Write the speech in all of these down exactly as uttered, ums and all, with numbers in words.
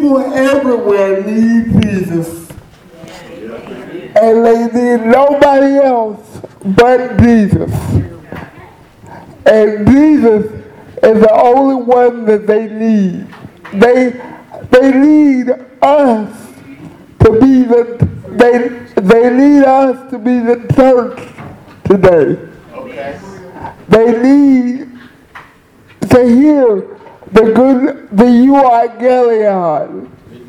people everywhere need Jesus. And they need nobody else but Jesus. And Jesus is the only one that they need. They they need us to be the they they need us to be the church today. Okay. They need to hear the good the euangelion.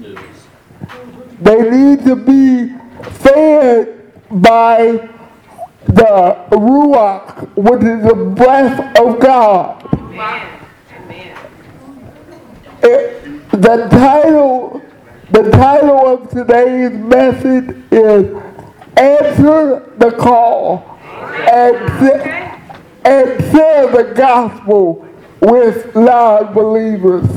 They need to be fed by the Ruach, which is the breath of God. Amen. Amen. It, the title, the title of today's message is "Answer the Call and and share the gospel with non-believers."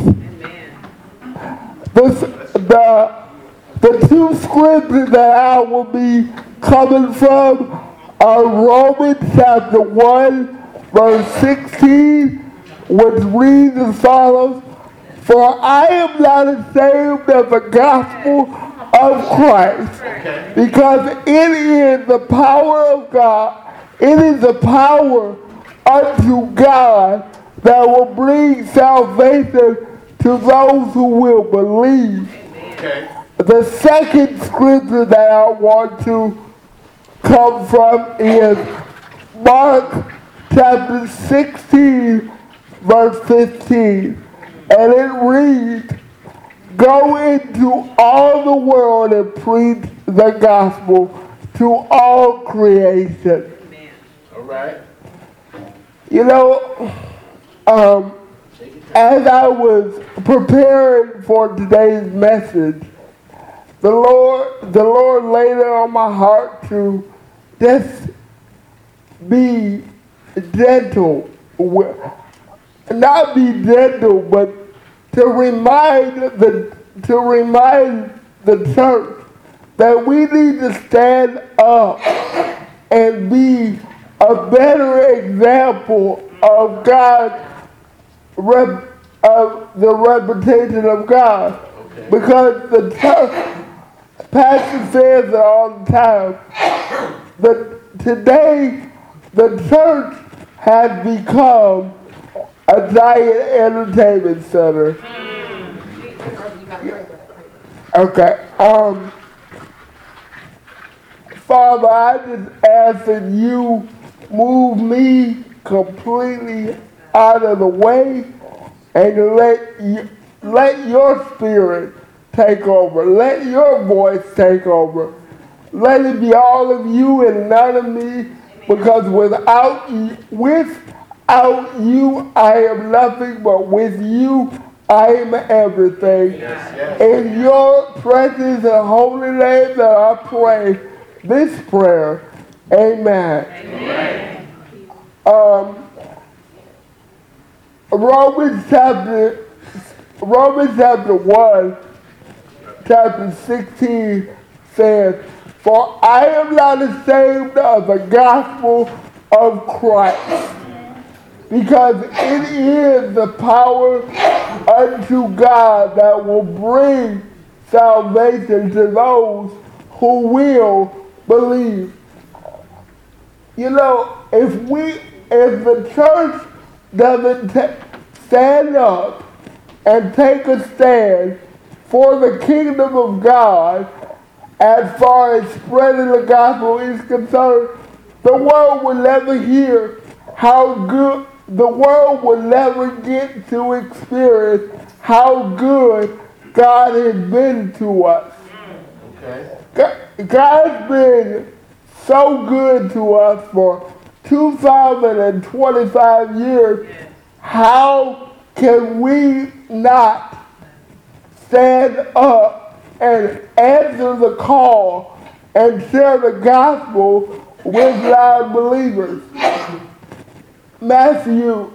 This, the the two scriptures that I will be coming from are Romans chapter one, verse sixteen, which reads as follows: "For I am not ashamed of the gospel of Christ, because it is the power of God, it is the power unto God that will bring salvation to those who will believe." Okay. The second scripture that I want to come from is Mark chapter sixteen, verse fifteen. And it reads, "Go into all the world and preach the gospel to all creation." All right. You know, um, as I was preparing for today's message, the Lord, the Lord laid it on my heart to just be gentle, with, not be gentle, but to remind the to remind the church that we need to stand up and be a better example of God, rep, of the reputation of God. Okay. Because the church, Pastor says it all the time, that today the church has become a giant entertainment center. Okay. Um, Father, I just ask that you move me completely out of the way and let you, let your spirit take over. Let your voice take over. Let it be all of you and none of me, because without you, without you, I am nothing, but with you, I am everything. Yes, yes. In your precious and holy name that I pray this prayer. Amen. Amen. Um, Romans chapter, Romans chapter one, chapter sixteen says, "For I am not ashamed of the gospel of Christ, because it is the power unto God that will bring salvation to those who will believe." You know, if we, if the church doesn't t- stand up and take a stand for the kingdom of God, as far as spreading the gospel is concerned, the world will never hear how good, the world will never get to experience how good God has been to us. Okay. God's been so good to us for two thousand twenty-five years. How can we not stand up and answer the call and share the gospel with non-believers? Matthew,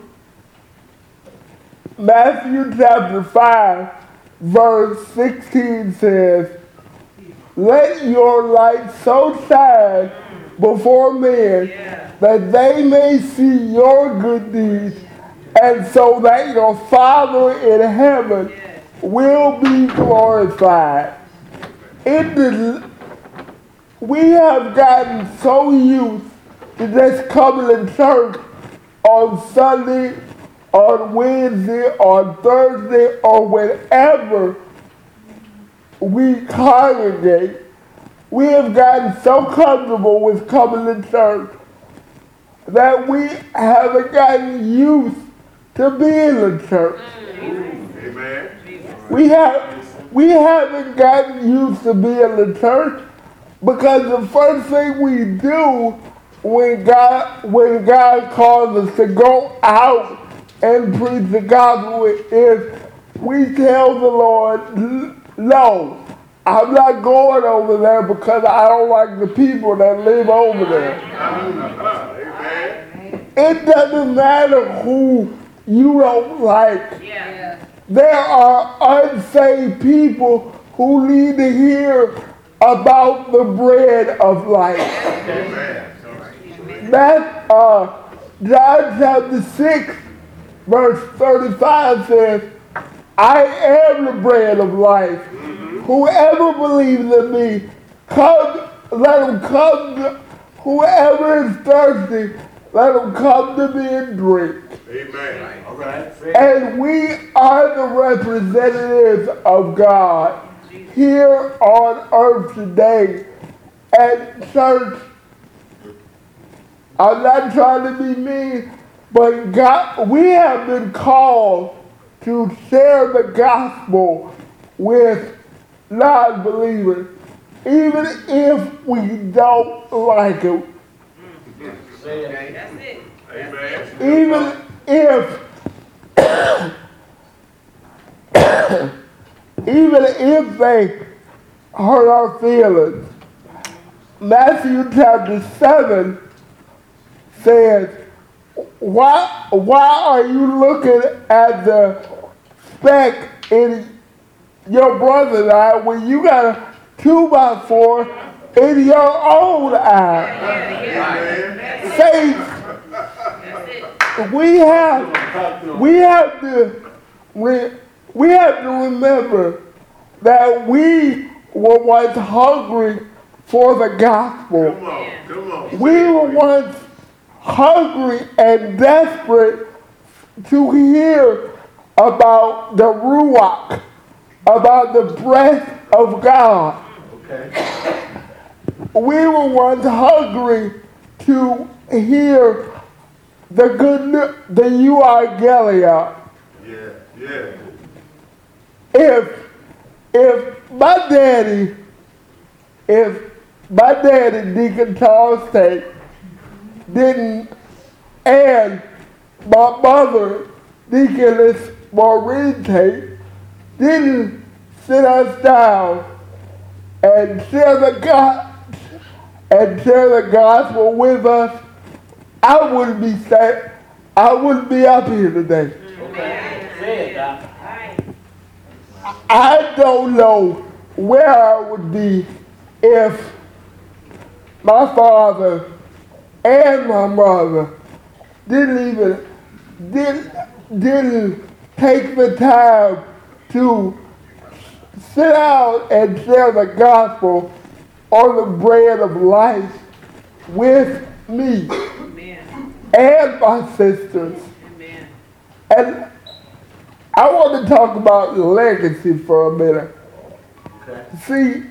Matthew chapter five, verse sixteen says, "Let your light so shine before men that they may see your good deeds, and so that your Father in heaven will be glorified. In the, we have gotten so used to just coming to church on Sunday, on Wednesday, on Thursday, or whenever we congregate. We have gotten so comfortable with coming to church that we haven't gotten used to being in church. Amen. We have we haven't gotten used to being in church because the first thing we do when God when God calls us to go out and preach the gospel is we tell the Lord, no, I'm not going over there because I don't like the people that live over there. Amen. It doesn't matter who you don't like. Yeah. There are unsaved people who need to hear about the bread of life. Amen. That uh, John chapter six, verse thirty-five says, I am the bread of life. Whoever believes in me, come, let him come. To, whoever is thirsty, let him come to me and drink. Amen. All right. And we are the representatives of God here on earth today. And church, I'm not trying to be mean, but God, we have been called to share the gospel with non-believers, even if we don't like it. That's it. Amen. Even if even if they hurt our feelings. Matthew chapter seven says, why, why are you looking at the speck in your brother's eye when you got a two by four in your own eye? Saints, we have we have to we, we have to remember that we were once hungry for the gospel. Come on, come on. We were once hungry and desperate to hear about the Ruach, about the breath of God. Okay. We were once hungry to hear the good news, the euangelion. Yeah, yeah. If if my daddy, if my daddy, Deacon Charles Tate, didn't, and my mother, Deaconess Maureen Tate, didn't sit us down and share the God and share the gospel with us, I wouldn't be sa- I wouldn't be up here today. Okay. Say it, Doc. I don't know where I would be if my father and my mother didn't even didn't, didn't take the time to sit down and share the gospel or the bread of life with me Amen. and my sisters. Amen. And I want to talk about legacy for a minute. Okay. See,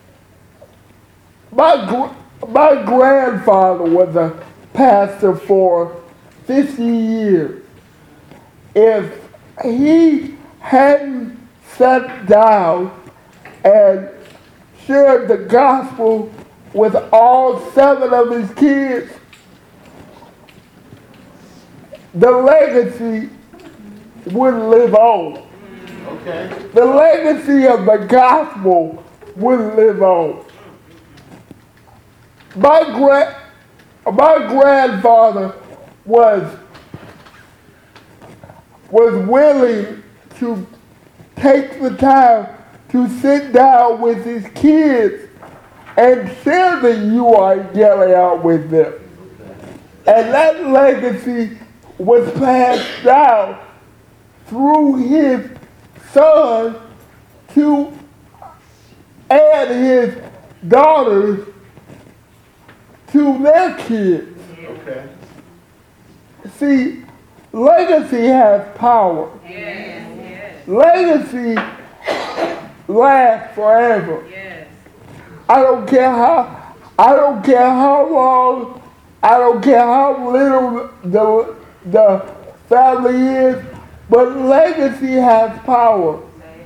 my gr- my grandfather was a pastor for fifty years. If he hadn't sat down and shared the gospel with all seven of his kids, the legacy wouldn't live on. Okay. The legacy of the gospel wouldn't live on. My gra- my grandfather was was willing to take the time to sit down with his kids and share the euangelion with them. And that legacy was passed down through his son to add his daughters to their kids. Okay. See, legacy has power. Yes, yes, Legacy lasts forever. yes. I don't care how I don't care how long, I don't care how little the the family is, but legacy has power.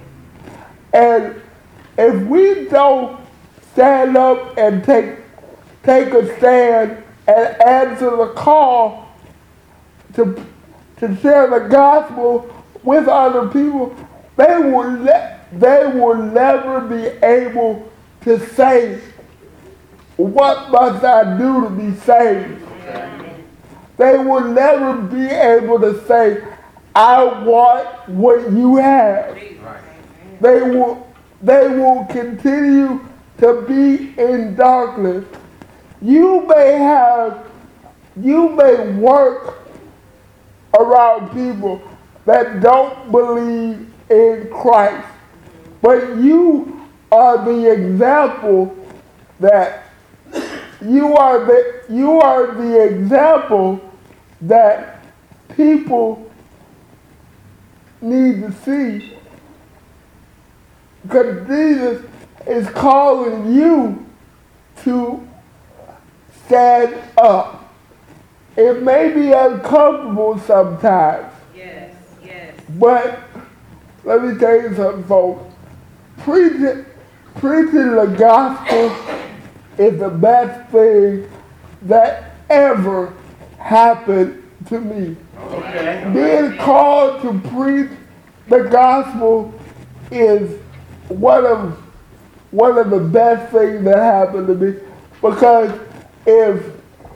And if we don't stand up and take take a stand and answer the call to to share the gospel with other people, they will ne- they will never be able to say, what must I do to be saved? They will never be able to say, I want what you have. They will they will continue to be in darkness. You may have you may work around people that don't believe in Christ, but you are the example that you are the you are the example that people need to see, because Jesus is calling you to stand up. It may be uncomfortable sometimes, Yes, yes. but let me tell you something, folks. Preaching, preaching the gospel is the best thing that ever happened to me. Okay. Being called to preach the gospel is one of one of the best things that happened to me, because if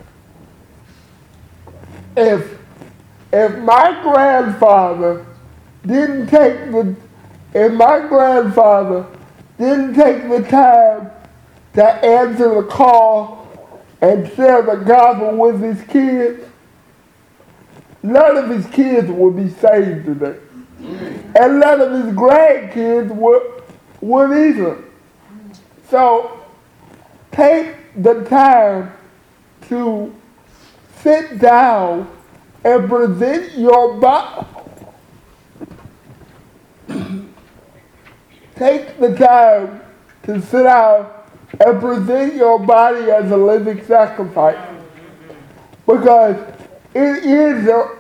if if my grandfather didn't take the if my grandfather didn't take the time to answer the call and share the gospel with his kids, none of his kids would be saved today. And none of his grandkids would, would either. So take the time to sit down and present your body. Take the time to sit down and present your body as a living sacrifice. Because it is a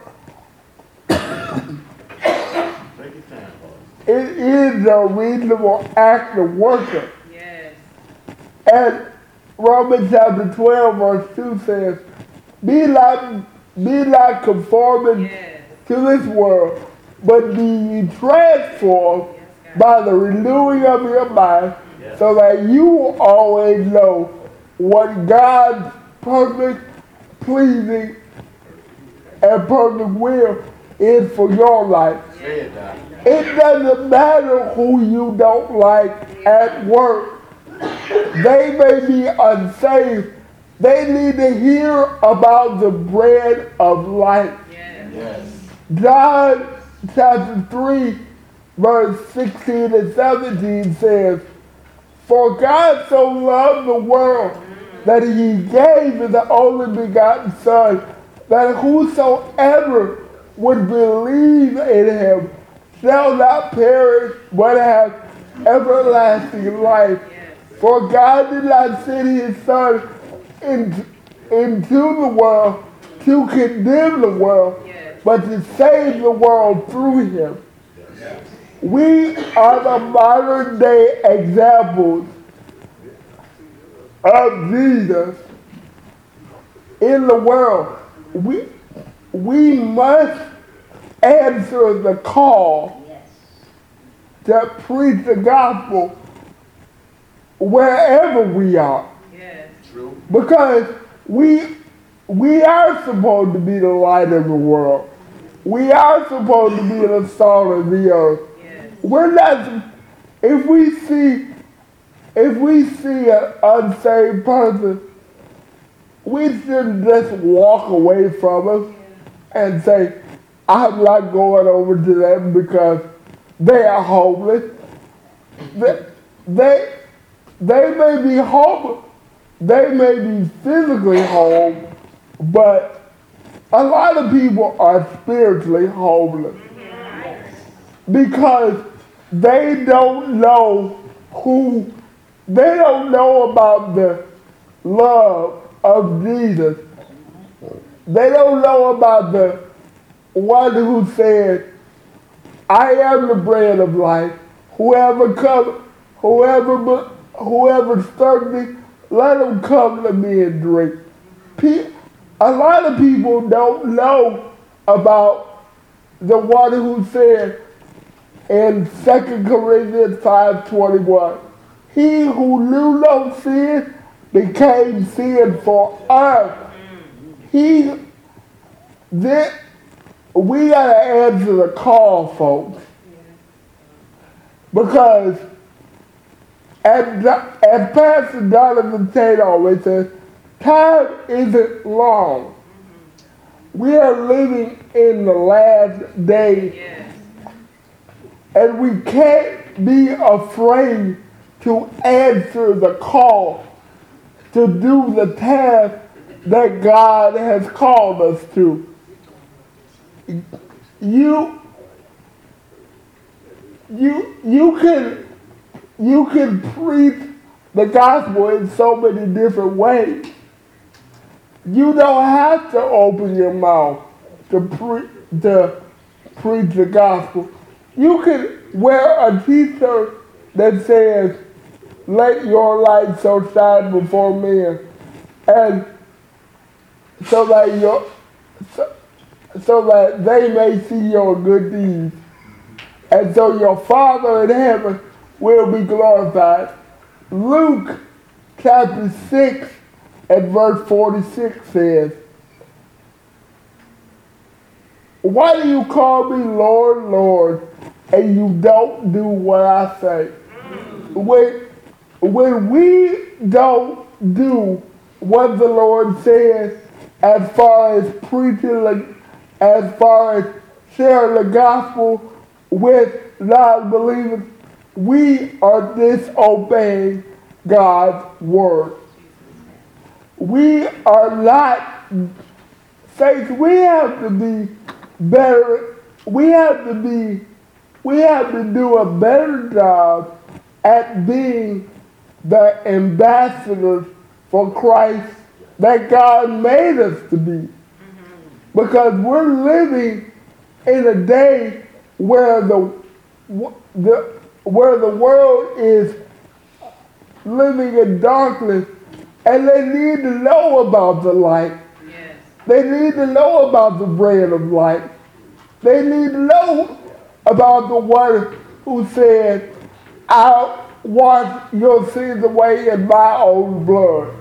Take your time, boss. it is a reasonable act of worship. Yes. And Romans chapter twelve verse two says, Be not be not conformed Yes. to this world, but be ye transformed Yes, God. by the renewing of your mind, Yes. so that you will always know what God's perfect, pleasing, and perfect will is for your life. Say it, Doc. It doesn't matter who you don't like at work. They may be unsaved. They need to hear about the bread of life. Yes. Yes. John chapter three, verse sixteen and seventeen says, For God so loved the world that he gave his only begotten Son, that whosoever would believe in him shall not perish, but have everlasting life. Yes. For God did not send his Son in, into the world to condemn the world, Yes. but to save the world through him. We are the modern day examples of Jesus in the world. We, we must answer the call to preach the gospel wherever we are. Yes. True. Because we we are supposed to be the light of the world. We are supposed to be the salt of the earth. Yes. We're not, if we see, if we see an unsaved person, we shouldn't just walk away from us and say, I'm not going over to them because they are homeless. they, they, they may be home, they may be physically home, but a lot of people are spiritually homeless because they don't know who, they don't know about the love of Jesus. They don't know about the one who said, I am the bread of life. Whoever come, whoever, whoever thirsty, let them come to me and drink. A lot of people don't know about the one who said in Second Corinthians five twenty-one, he who knew no sin became sin for us. He, then, we gotta answer the call, folks. Because, as, as Pastor Jonathan Tate always says, time isn't long. We are living in the last days. Yes. And we can't be afraid to answer the call to do the task that God has called us to. You, you, you can, you can preach the gospel in so many different ways. You don't have to open your mouth to, pre- to preach the gospel. You can wear a t-shirt that says, let your light so shine before men, and so that your, so, so that they may see your good deeds, and so your Father in heaven will be glorified. Luke chapter six and verse forty-six says, why do you call me Lord, Lord, and you don't do what I say? When, when we don't do what the Lord says as far as preaching, as far as sharing the gospel with non-believers, we are disobeying God's word. We are not, saints, we have to be better, we have to be, we have to do a better job at being the ambassadors for Christ that God made us to be. Because we're living in a day where the, the, where the world is living in darkness, and they need to know about the light. Yes. They need to know about the bread of life. They need to know about the one who said, I'll wash your sins away in my own blood.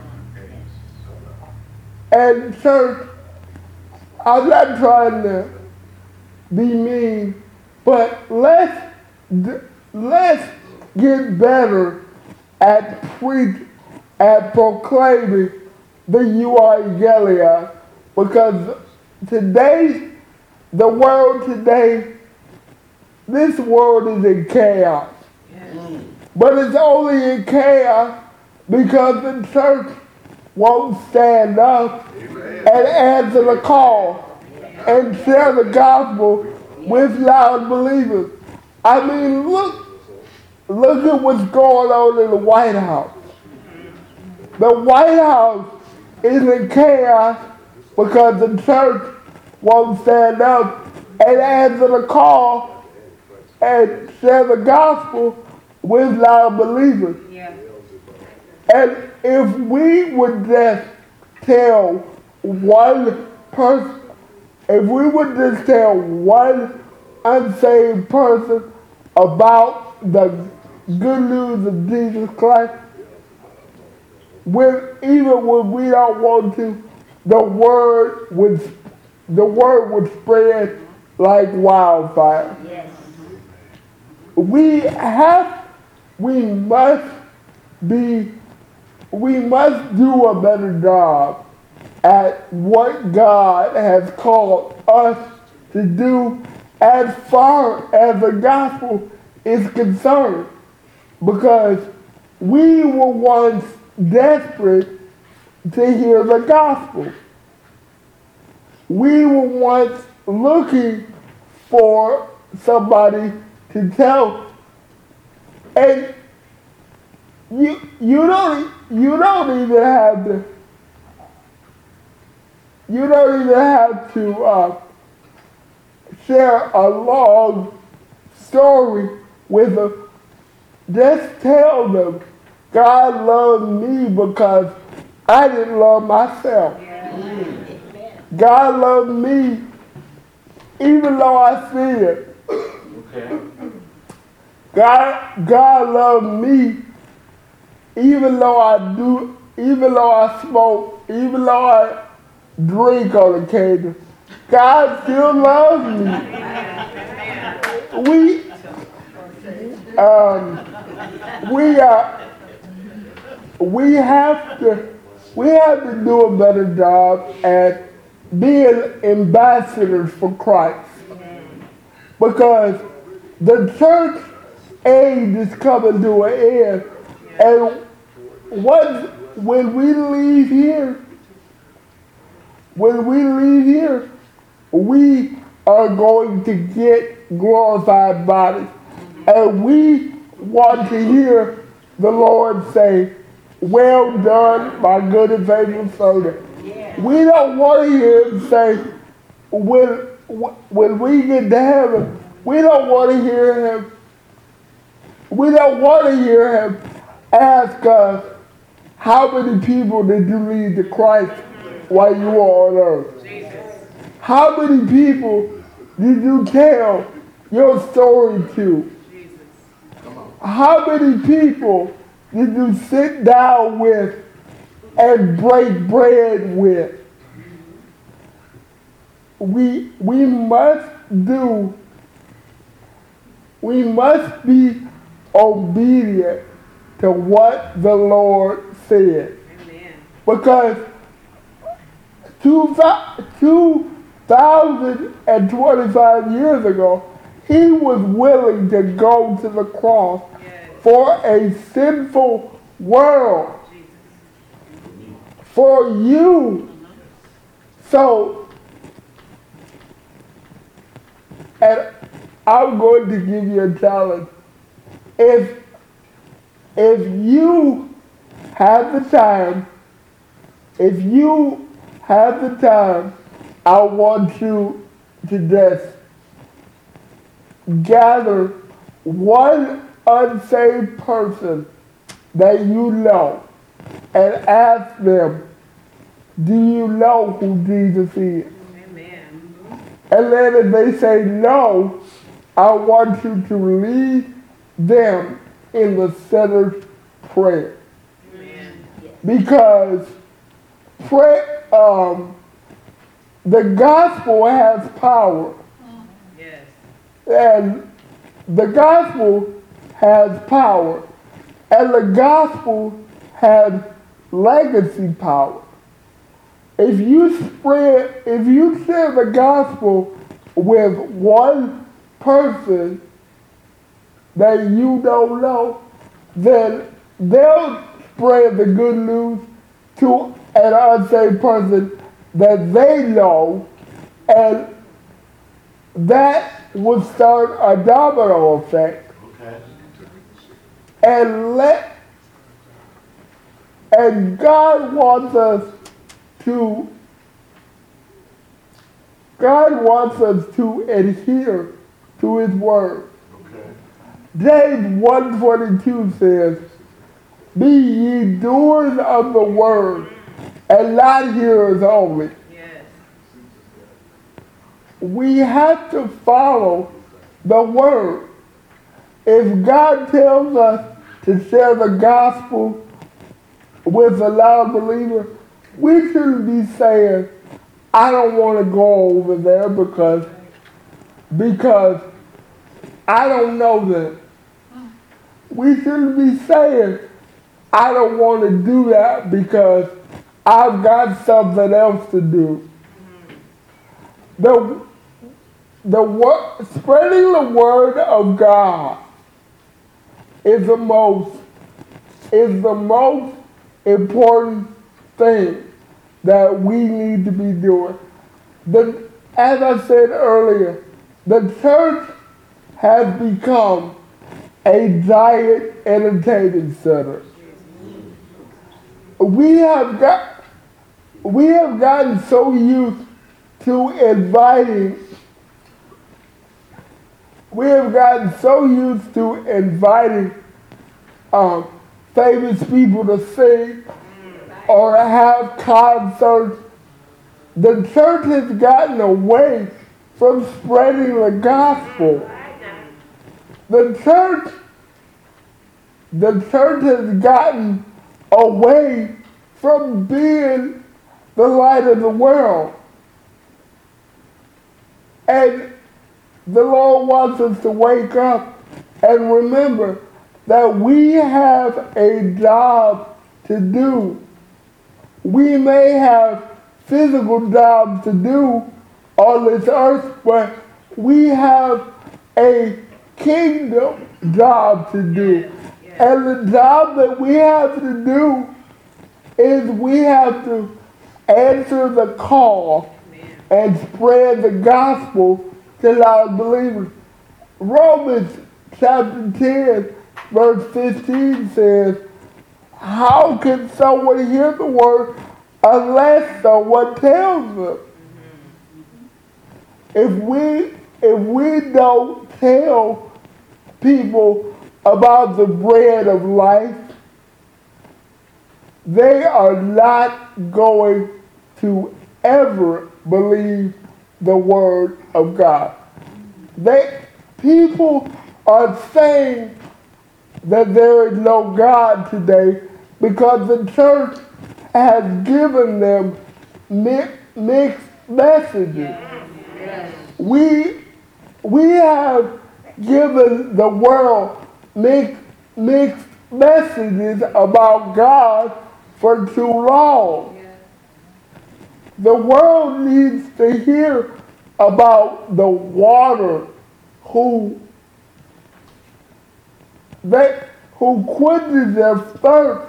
And church, I'm not trying to be mean, but let's, let's get better at preaching, at proclaiming the euangelion, because today, the world today, this world is in chaos. Yes. But it's only in chaos because the church won't stand up and answer the call and share the gospel with non-believers. I mean, look, look at what's going on in the White House. The White House is in chaos because the church won't stand up and answer the call and share the gospel with non-believers. Yeah. And if we would just tell one person, if we would just tell one unsaved person about the good news of Jesus Christ, when, even when we don't want to, the word would, the word would spread like wildfire. Yes. We have, we must be, we must do a better job at what God has called us to do as far as the gospel is concerned. because we were once desperate to hear the gospel. We were once looking for somebody to tell. And you you don't you don't even have to you don't even have to uh, share a long story with them. Just tell them God loved me because I didn't love myself. God loved me even though I sinned. Okay. God, God loved me even though I do, even though I smoke, even though I drink on occasion. God still loves me. We, um, we are, we have to, we have to do a better job at being ambassadors for Christ, because the church age is coming to an end, and what when we leave here, when we leave here, we are going to get glorified bodies, and we want to hear the Lord say, "Well done, my good and faithful servant." We don't want to hear him say, when, when we get to heaven, we don't want to hear him, we don't want to hear him ask us, how many people did you lead to Christ while you were on earth? How many people did you tell your story to? How many people did you sit down with and break bread with? We, we must do, we must be obedient to what the Lord said. Amen. Because two thousand twenty-five years ago, he was willing to go to the cross Yes. for a sinful world. For you. So, and I'm going to give you a challenge. If, if you have the time, if you have the time, I want you to just gather one unsaved person that you know and ask them, do you know who Jesus is? Amen. And then if they say no, I want you to lead them in the sinner's prayer. Amen. Because pray, um, the gospel has power. Yes. And the gospel has power. And the gospel has legacy power. If you spread, if you share the gospel with one person that you don't know, then they'll spread the good news to an unsaved person that they know, and that will start a domino effect. Okay. And let and God wants us to God wants us to adhere to his word. Okay. James one twenty-two says, be ye doers of the word and not hearers only. Yes. We have to follow the word. If God tells us to share the gospel with a non-believer, we shouldn't be saying, I don't want to go over there because, because I don't know them. We shouldn't be saying, I don't want to do that because I've got something else to do. The, the wor- spreading the word of God is the most is the most important thing that we need to be doing. The, as I said earlier, the church has become a giant entertainment center. We have got we have gotten so used to inviting we have gotten so used to inviting um, famous people to sing or have concerts. The church has gotten away from spreading the gospel. The church, the church has gotten away from being the light of the world. And the Lord wants us to wake up and remember that we have a job to do. We may have physical jobs to do on this earth, but we have a kingdom job to do. And the job that we have to do is we have to answer the call and spread the gospel to non-believers. Romans chapter ten, verse fifteen says, how can someone hear the word unless someone tells them? If we if we don't tell people about the bread of life, they are not going to ever believe the word of God. They people are saying that there is no God today because the church has given them mi- mixed messages. We, we have given the world mixed, mixed messages about God for too long. The world needs to hear about the water who they who quenches their thirst.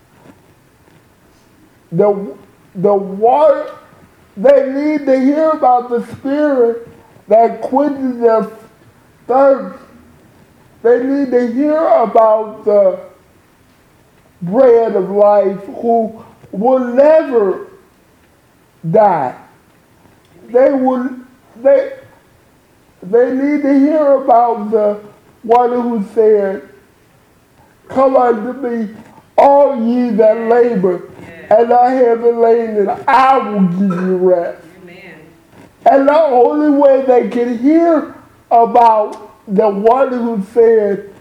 The, the water, they need to hear about the Spirit that quenches their thirst. They need to hear about the bread of life who will never die. They will, they, they need to hear about the one who said, come unto me, all ye that labor and are heavy laden, and I will give you rest. Amen. And the only way they can hear about the one who said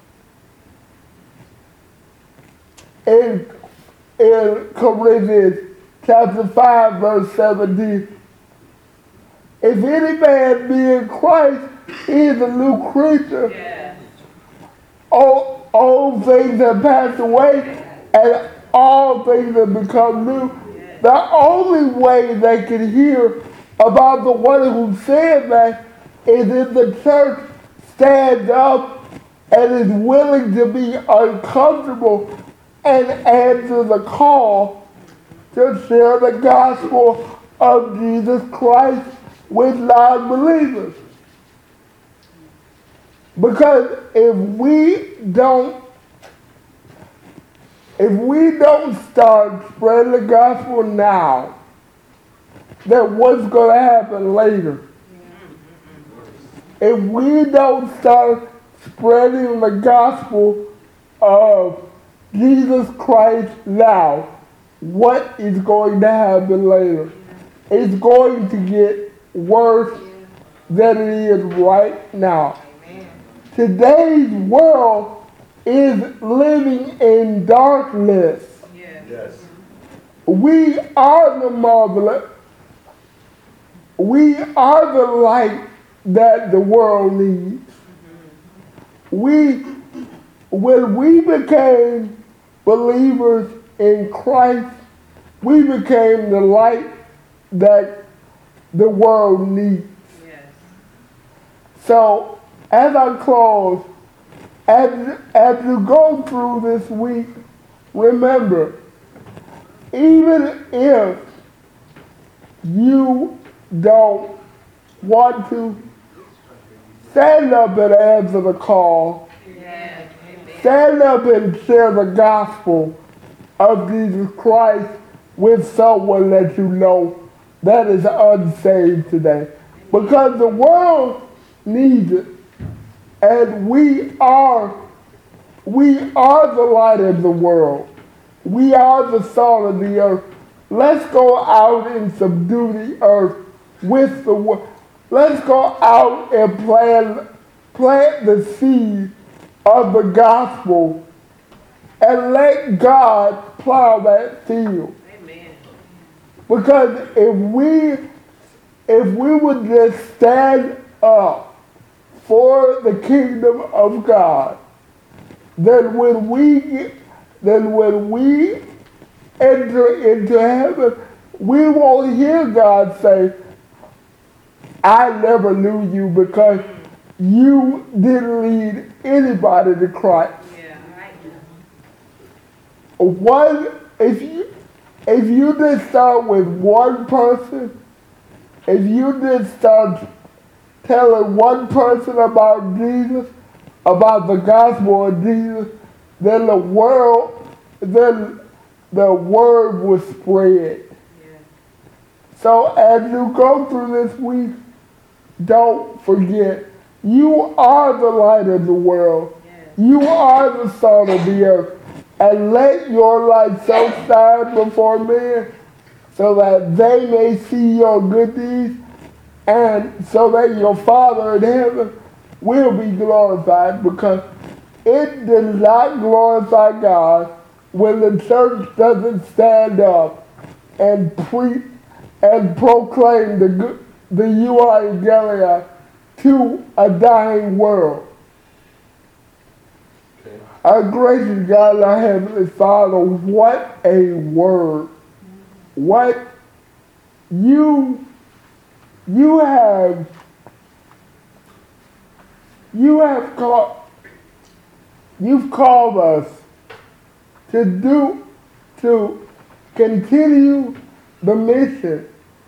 in, in Corinthians chapter five, verse seventeen, if any man be in Christ, he is a new creature. Yes. All, all things have passed away, and all things have become new. Yes. The only way they can hear about the one who said that is if the church stands up and is willing to be uncomfortable and answer the call to share the gospel of Jesus Christ with non-believers. Because if we don't If we don't start spreading the gospel now, then what's going to happen later? If we don't start spreading the gospel of Jesus Christ now, what is going to happen later? It's going to get worse than it is right now. Today's world is living in darkness. Yes. Yes. We are the marvelous. We are the light that the world needs. Mm-hmm. We, when we became believers in Christ, we became the light that the world needs. Yes. So, as I close, As, as you go through this week, remember, even if you don't want to, stand up and answer the call. Yes. Amen. Stand up and share the gospel of Jesus Christ with someone that you know that is unsaved today. Because the world needs it. And we are, we are the light of the world. We are the salt of the earth. Let's go out and subdue the earth with the world. Let's go out and plant, plant the seed of the gospel and let God plow that field. Amen. Because if we, if we would just stand up for the kingdom of God, then when we, then when we enter into heaven, we won't hear God say, I never knew you because you didn't lead anybody to Christ. Yeah, right. One, if you, if you just start with one person, if you just start telling one person about Jesus, about the gospel of Jesus, then the world, then the word will spread. Yeah. So as you go through this week, don't forget, you are the light of the world. Yes. You are the salt of the earth. And let your light so shine before men so that they may see your good deeds and so that your Father in heaven will be glorified, because it does not glorify God when the church doesn't stand up and preach and proclaim the good, the euangelion to a dying world. Our gracious God, our Heavenly Father, what a word. What you, you have, you have called, you've called us to do, to continue the mission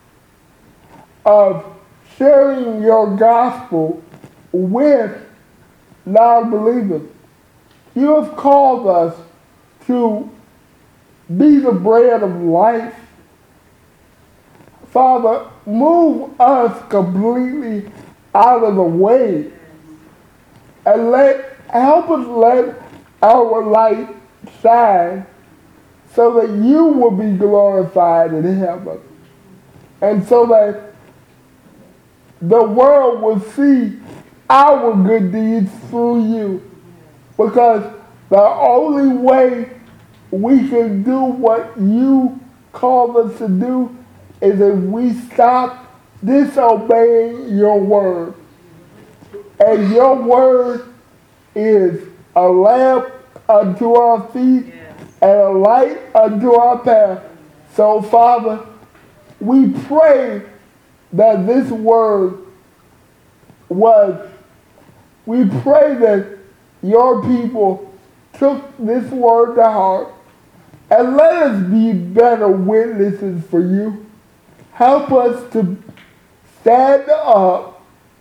of sharing your gospel with non-believers. You have called us to be the bread of life. Father, move us completely out of the way and let, help us let our light shine so that you will be glorified in heaven. And so that the world will see our good deeds through you. Because the only way we can do what you call us to do is if we stop disobeying your word. And your word is a lamp unto our feet, yes, and a light unto our path. So, Father, we pray that this word was, we pray that your people took this word to heart, and let us be better witnesses for you. Help us to stand up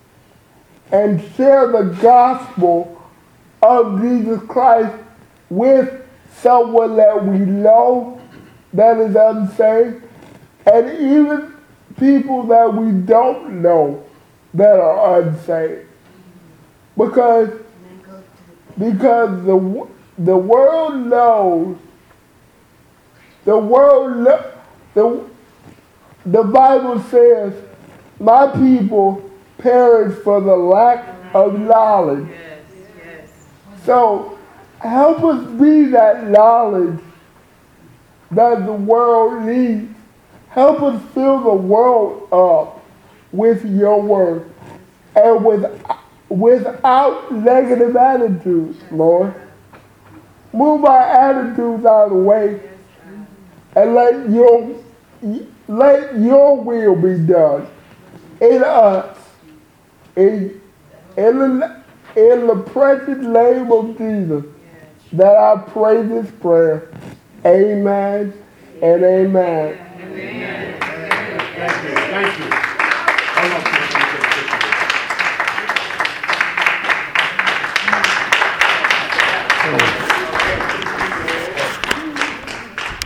and share the gospel of Jesus Christ with someone that we know that is unsaved, and even people that we don't know that are unsaved. Because Because the the world knows, the world, the, the Bible says, my people perish for the lack of knowledge. Yes, yes. So help us be that knowledge that the world needs. Help us fill the world up with your word and with without negative attitudes, Lord. Move our attitudes out of the way and let your, let your will be done in us, in, in, In the precious name of Jesus, that I pray this prayer. Amen and amen. Thank you. Thank you. Hold on,